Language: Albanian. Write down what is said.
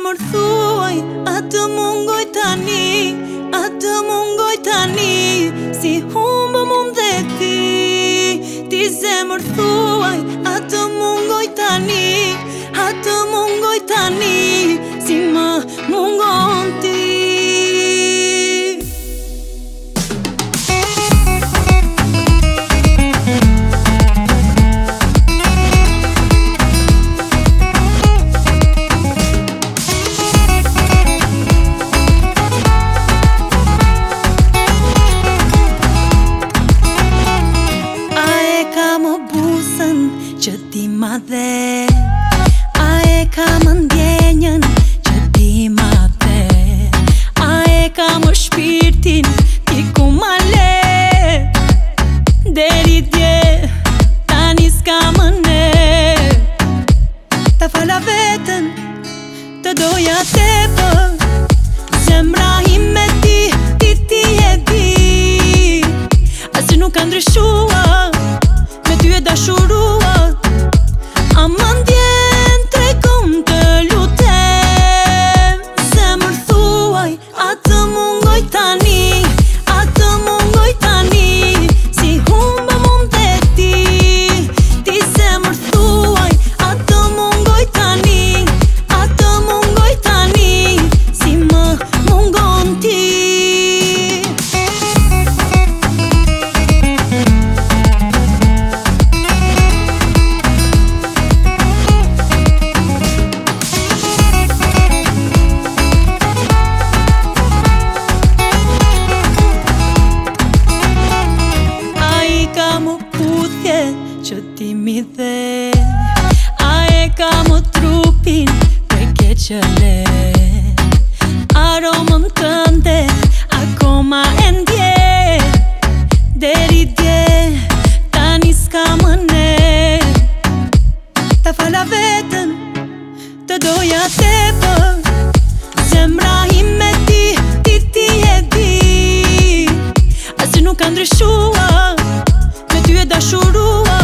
zemër thuaj, atë mungoj tani, atë mungoj tani, si humbë mund dhe ti zemër thuaj, atë mungoj tani, atë mungoj tani, si më mungon ti. Që ti ma dhe, a e ka më ndjenjën që ti ma dhe, a e ka më shpirtin ti ku ma le, deri dje tani s'ka më ne. Ta fala vetën, të doja tepër, zemra ime ti e di, asë nuk ka ndryshua, me ty e dashurua. A më ndjen tregon të lutem, zemër thuaj, atë mungoj tani, atë mungoj tani, si humbë mund dhe ti zemër thuaj, atë mungoj tani, atë mungoj tani, si më mungon ti. Që ti mi dhe, a e ka më trupin pe keqële, aromën tënde akoma e ndje, deri dje tani s'ka më ne. Ta fala vetën, të doja tepër, zemra ime ti e di, asë nuk ka ndryshua, me ty e dashurua.